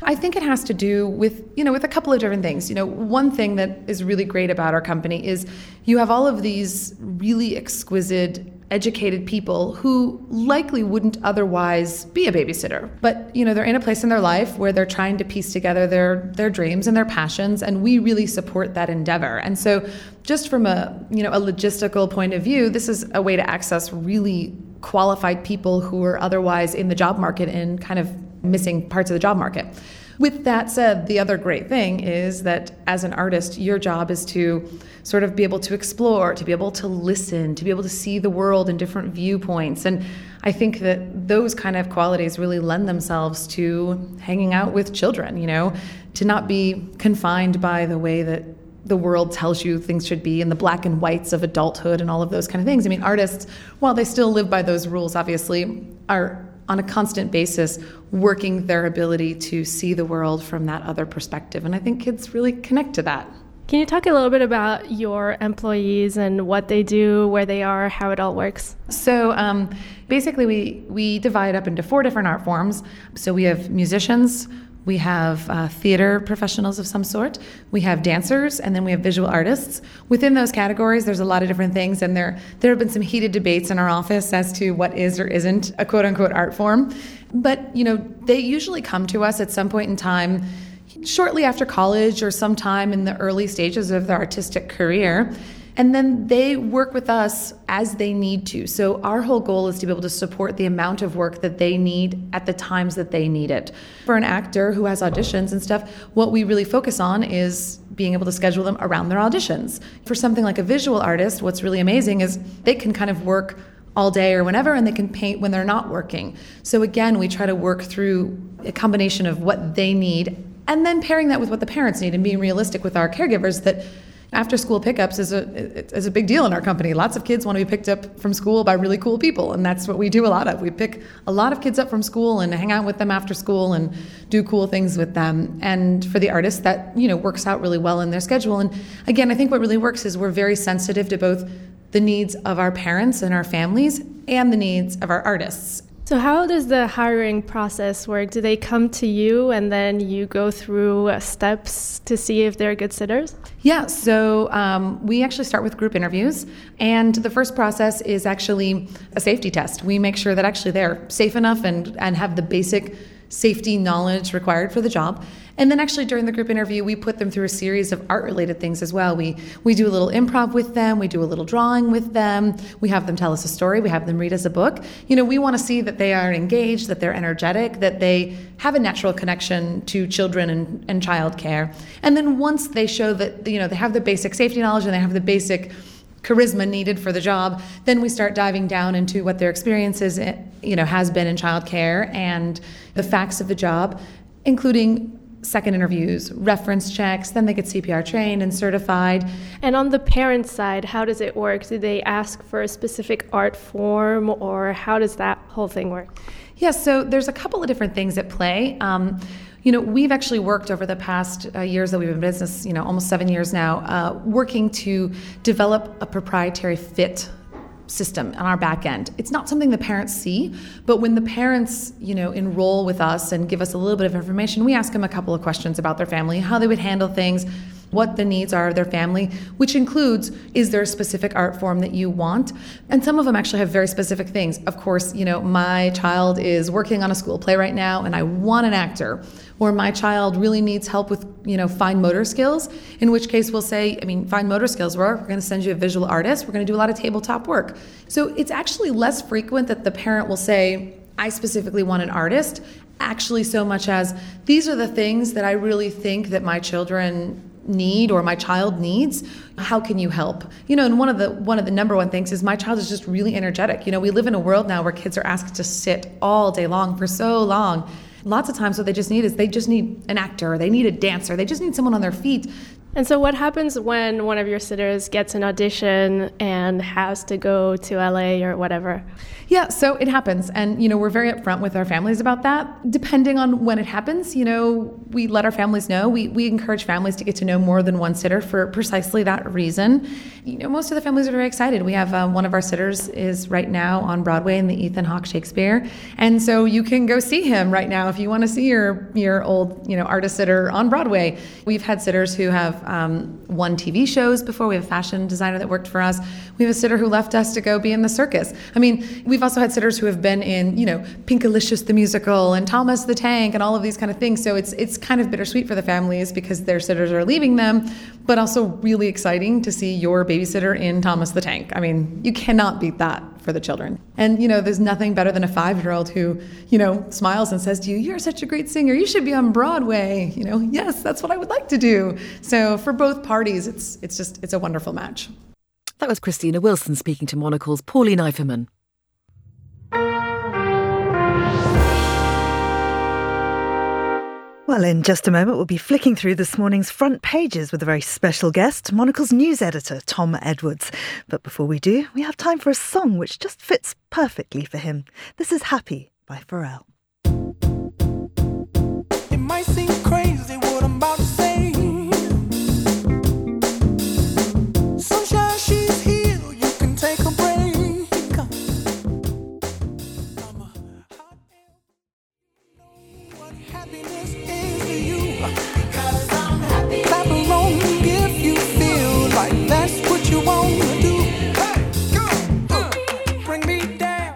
I think it has to do with, you know, with a couple of different things. You know, one thing that is really great about our company is you have all of these really exquisite, educated people who likely wouldn't otherwise be a babysitter. But, you know, they're in a place in their life where they're trying to piece together their their dreams and their passions, and we really support that endeavor. And so just from a, you know, a logistical point of view, this is a way to access really qualified people who are otherwise in the job market and kind of missing parts of the job market. With that said, the other great thing is that as an artist, your job is to sort of be able to explore, to be able to listen, to be able to see the world in different viewpoints. And I think that those kind of qualities really lend themselves to hanging out with children, you know, to not be confined by the way that the world tells you things should be and the black and whites of adulthood and all of those kind of things. I mean, artists, while they still live by those rules, obviously, are on a constant basis working their ability to see the world from that other perspective. And I think kids really connect to that. Can you talk a little bit about your employees and what they do, where they are, how it all works? So um, basically we, we divide up into four different art forms. So we have musicians, we have uh, theater professionals of some sort, we have dancers, and then we have visual artists. Within those categories, there's a lot of different things, and there there have been some heated debates in our office as to what is or isn't a quote-unquote art form. But, you know, they usually come to us at some point in time, shortly after college or sometime in the early stages of their artistic career. And then they work with us as they need to. So our whole goal is to be able to support the amount of work that they need at the times that they need it. For an actor who has auditions and stuff, what we really focus on is being able to schedule them around their auditions. For something like a visual artist, what's really amazing is they can kind of work all day or whenever, and they can paint when they're not working. So again, we try to work through a combination of what they need and then pairing that with what the parents need and being realistic with our caregivers that after school pickups is a is a big deal in our company. Lots of kids want to be picked up from school by really cool people, and that's what we do a lot of. We pick a lot of kids up from school and hang out with them after school and do cool things with them. And for the artists, that, you know, works out really well in their schedule. And again, I think what really works is we're very sensitive to both the needs of our parents and our families and the needs of our artists. So how does the hiring process work? Do they come to you and then you go through uh, steps to see if they're good sitters? Yeah, so um, we actually start with group interviews, and the first process is actually a safety test. We make sure that actually they're safe enough and, and have the basic safety knowledge required for the job. And then actually during the group interview, we put them through a series of art-related things as well. We we do a little improv with them, we do a little drawing with them, we have them tell us a story, we have them read us a book. You know, we want to see that they are engaged, that they're energetic, that they have a natural connection to children and, and childcare. And then once they show that, you know, they have the basic safety knowledge and they have the basic charisma needed for the job, then we start diving down into what their experiences, you know, has been in childcare and the facts of the job, including second interviews, reference checks, then they get C P R trained and certified. And on the parent side, how does it work? Do they ask for a specific art form, or how does that whole thing work? Yes, yeah, so there's a couple of different things at play. Um, You know, we've actually worked over the past uh, years that we've been in business, you know, almost seven years now, uh, working to develop a proprietary fit system on our back end. It's not something the parents see, but when the parents, you know, enroll with us and give us a little bit of information, we ask them a couple of questions about their family, how they would handle things, what the needs are of their family, which includes, is there a specific art form that you want? And some of them actually have very specific things. Of course, you know, my child is working on a school play right now and I want an actor. Or my child really needs help with, you know, fine motor skills, in which case we'll say, I mean, fine motor skills work, we're going to send you a visual artist, we're going to do a lot of tabletop work. So it's actually less frequent that the parent will say, I specifically want an artist, actually so much as, these are the things that I really think that my children need or my child needs. How can you help? You know, and one of the one of the number one things is my child is just really energetic. You know, we live in a world now where kids are asked to sit all day long for so long. Lots of times what they just need is they just need an actor, they need a dancer, they just need someone on their feet And so what happens when one of your sitters gets an audition and has to go to L A or whatever? Yeah, so it happens. And, you know, we're very upfront with our families about that. Depending on when it happens, you know, we let our families know. We, we encourage families to get to know more than one sitter for precisely that reason. You know, most of the families are very excited. We have uh, one of our sitters is right now on Broadway in the Ethan Hawke Shakespeare. And so you can go see him right now if you want to see your, your old, you know, artist sitter on Broadway. We've had sitters who have um, won T V shows before. We have a fashion designer that worked for us. We have a sitter who left us to go be in the circus. I mean, we've also had sitters who have been in, you know, Pinkalicious the musical and Thomas the Tank and all of these kind of things. So it's it's kind of bittersweet for the families because their sitters are leaving them, but also really exciting to see your babysitter in Thomas the Tank. I mean, you cannot beat that for the children. And, you know, there's nothing better than a five-year-old who, you know, smiles and says to you, "You're such a great singer. You should be on Broadway." You know, yes, that's what I would like to do. So for both parties, it's it's just, it's a wonderful match. That was Christina Wilson speaking to Monocle's Pauline Eiferman. Well, in just a moment, we'll be flicking through this morning's front pages with a very special guest, Monocle's news editor, Tom Edwards. But before we do, we have time for a song which just fits perfectly for him. This is Happy by Pharrell. It might seem crazy what I'm about to say. Sunshine, she's here, you can take a break. Happiness is to you. Because I'm happy. Clap along if you feel like that's what you want to do. Hey, go, uh, bring me down.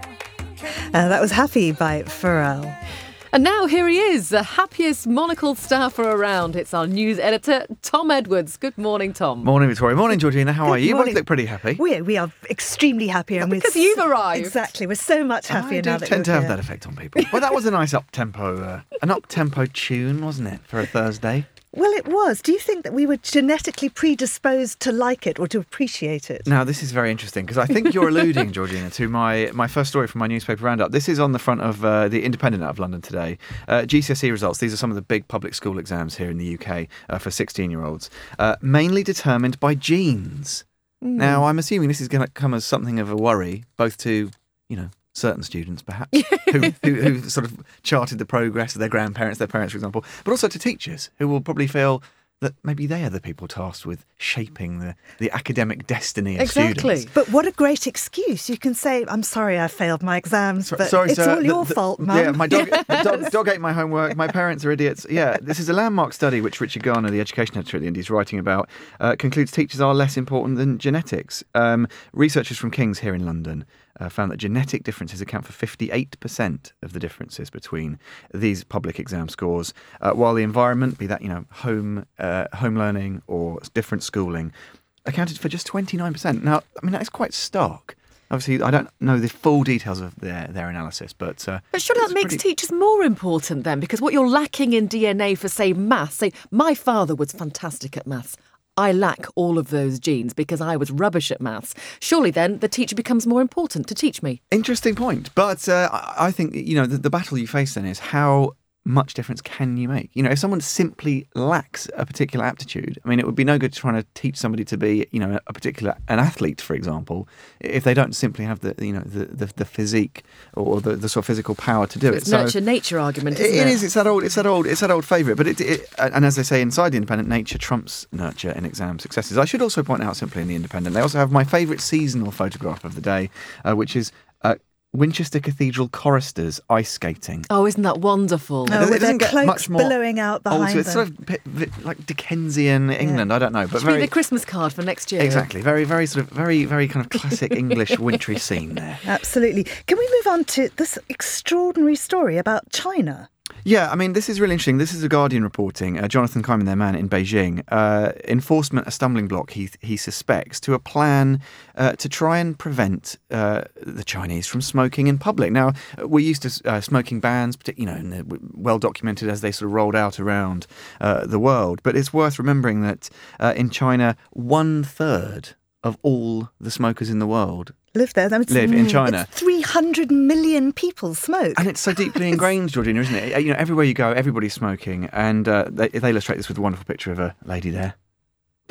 Uh, that was Happy by Pharrell. And now here he is, the happiest Monocle staffer around. It's our news editor, Tom Edwards. Good morning, Tom. Morning, Victoria. Morning, Georgina. How Good are you? morning. You both look pretty happy. We, we are extremely happy. And because we're, you've arrived. Exactly. We're so much happier I do now that tend to you're have here. that effect on people. Well, that was a nice up-tempo, uh, an up-tempo tune, wasn't it, for a Thursday? Well, it was. Do you think that we were genetically predisposed to like it or to appreciate it? Now, this is very interesting because I think you're alluding, Georgina, to my, my first story from my newspaper roundup. This is on the front of uh, the Independent out of London today. Uh, G C S E results, these are some of the big public school exams here in the U K uh, for sixteen-year-olds, uh, mainly determined by genes. Mm. Now, I'm assuming this is going to come as something of a worry, both to, you know, certain students, perhaps, who, who, who sort of charted the progress of their grandparents, their parents, for example, but also to teachers who will probably feel that maybe they are the people tasked with shaping the, the academic destiny of exactly. students. But what a great excuse. You can say, "I'm sorry I failed my exams, but sorry, it's sir, all your the, the, fault, Mum." Yeah, my dog, yes. the dog, dog ate my homework, my parents are idiots. Yeah, this is a landmark study which Richard Garner, the education editor at the Indie, is writing about, uh, concludes teachers are less important than genetics. Um, researchers from King's here in London Uh, found that genetic differences account for fifty-eight percent of the differences between these public exam scores, uh, while the environment, be that, you know, home uh, home learning or different schooling, accounted for just twenty-nine percent. Now, I mean, that is quite stark. Obviously, I don't know the full details of their, their analysis, but... Uh, but surely that makes pretty... teachers more important then, because what you're lacking in D N A for, say, maths, say, my father was fantastic at maths. I lack all of those genes because I was rubbish at maths. Surely then the teacher becomes more important to teach me. Interesting point. But uh, I think, you know, the, the battle you face then is how much difference can you make? You know, if someone simply lacks a particular aptitude, I mean, it would be no good trying to teach somebody to be, you know, a particular, an athlete, for example, if they don't simply have the, you know, the, the, the physique or the, the sort of physical power to do so it. It's nurture so nature argument, isn't it? It is. It's that old. It's that old. It's that old favourite. But it, it, and as they say inside the Independent, nature trumps nurture in exam successes. I should also point out simply in the Independent, they also have my favourite seasonal photograph of the day, uh, which is. Uh, Winchester Cathedral choristers ice skating. Oh, isn't that wonderful? Oh, with their cloaks billowing out behind them. It's sort of like Dickensian England, yeah. I don't know. But Should very, be the Christmas card for next year. Exactly. Very, very sort of, very, very kind of classic English wintry scene there. Absolutely. Can we move on to this extraordinary story about China? Yeah, I mean, this is really interesting. This is The Guardian reporting. Uh, Jonathan Kyman, their man in Beijing. Uh, enforcement a stumbling block, he he suspects, to a plan uh, to try and prevent uh, the Chinese from smoking in public. Now, we're used to uh, smoking bans, you know, and they're well documented as they sort of rolled out around uh, the world. But it's worth remembering that uh, in China, one third of all the smokers in the world live there. That live in China. It's three hundred million people smoke. And it's so deeply ingrained, Georgina, isn't it? You know, everywhere you go, everybody's smoking. And uh, they, they illustrate this with a wonderful picture of a lady there.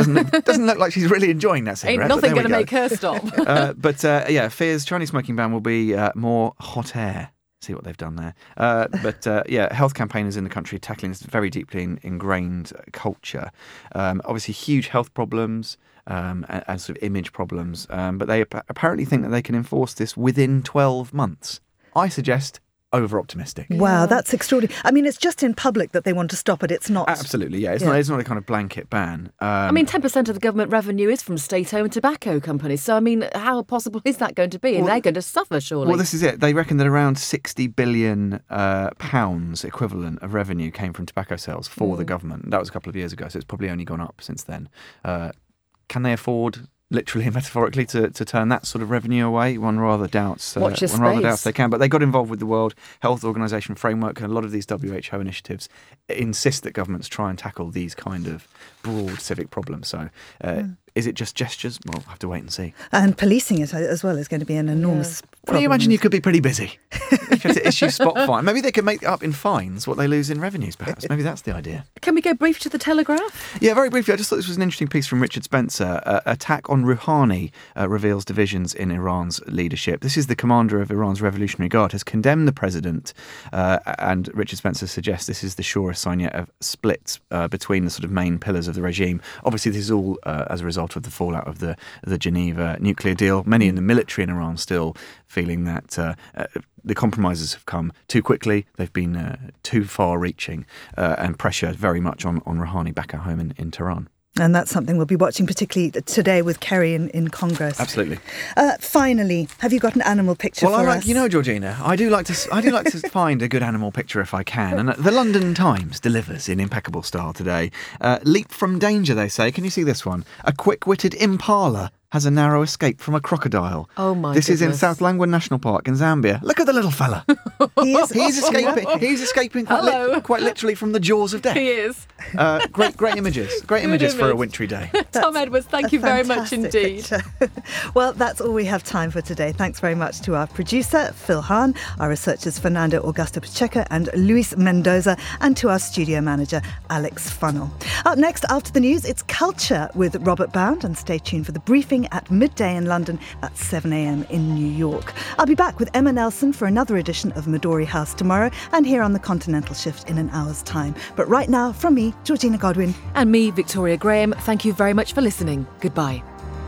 Doesn't look, doesn't look like she's really enjoying that cigarette. Ain't nothing going to go. make her stop. uh, but uh, yeah, Fear's Chinese smoking ban will be uh, more hot air. See what they've done there. Uh, but uh, yeah, health campaigners in the country tackling this very deeply in, ingrained culture. Um, obviously, huge health problems um, and, and sort of image problems. Um, but they ap- apparently think that they can enforce this within twelve months. I suggest over-optimistic. Wow, that's extraordinary. I mean, it's just in public that they want to stop it. It's not... Absolutely, yeah. It's, Yeah. Not, it's not a kind of blanket ban. Um, I mean, ten percent of the government revenue is from state-owned tobacco companies. So, I mean, how possible is that going to be? And Well, they're going to suffer, surely. Well, this is it. They reckon that around sixty billion uh, pounds equivalent of revenue came from tobacco sales for the Mm. government. That was a couple of years ago, so it's probably only gone up since then. Uh, can they afford, literally and metaphorically, to, to turn that sort of revenue away? One rather doubts. Uh, Watch your one rather space. doubts they can. But they got involved with the World Health Organization framework, and a lot of these W H O initiatives insist that governments try and tackle these kind of broad civic problems. So. Uh, Mm. Is it just gestures? Well, we'll have to wait and see. And policing it as well is going to be an enormous Well, you problem. imagine you could be pretty busy. You have to issue spot fine. Maybe they could make up in fines what they lose in revenues, perhaps. Maybe that's the idea. Can we go brief to the Telegraph? Yeah, very briefly, I just thought this was an interesting piece from Richard Spencer. Uh, attack on Rouhani uh, reveals divisions in Iran's leadership. This is the commander of Iran's Revolutionary Guard, has condemned the president, uh, and Richard Spencer suggests this is the surest sign yet of splits uh, between the sort of main pillars of the regime. Obviously, this is all uh, as a result of the fallout of the the Geneva nuclear deal. Many in the military in Iran still feeling that uh, uh, the compromises have come too quickly. They've been uh, too far-reaching uh, and pressure very much on, on Rouhani back at home in, in Tehran. And that's something we'll be watching, particularly today with Kerry in, in Congress. Absolutely. Uh, finally, have you got an animal picture Well, for I like us? you know, Georgina, I do like to I do like to find a good animal picture if I can, and the London Times delivers in impeccable style today. Uh, leap from danger, they say. Can you see this one? A quick-witted impala has a narrow escape from a crocodile. Oh my This is in goodness. South Langwin National Park in Zambia. Look at the little fella. He is, He's escaping. He's escaping quite, Hello. lit- quite literally from the jaws of death. He is. Uh, great, great images. Great Good images for a image. wintry day. Tom Edwards, thank A you very much fantastic indeed. picture. Well, that's all we have time for today. Thanks very much to our producer, Phil Hahn, our researchers, Fernando Augusto Pacheco and Luis Mendoza, and to our studio manager, Alex Funnell. Up next, after the news, it's Culture with Robert Bound, and stay tuned for the briefing at midday in London at seven a.m. in New York. I'll be back with Emma Nelson for another edition of Midori House tomorrow, and here on the Continental Shift in an hour's time. But right now, from me, Georgina Godwin. And me, Victoria Graham, thank you very much for listening. Goodbye.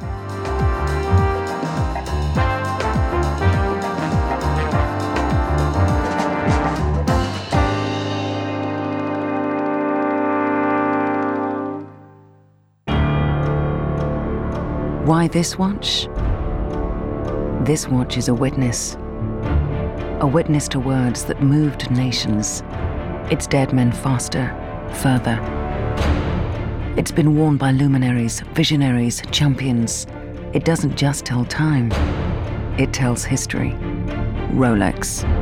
Why this watch? This watch is a witness. A witness to words that moved nations. Its dead men faster, further. It's been worn by luminaries, visionaries, champions. It doesn't just tell time. It tells history. Rolex.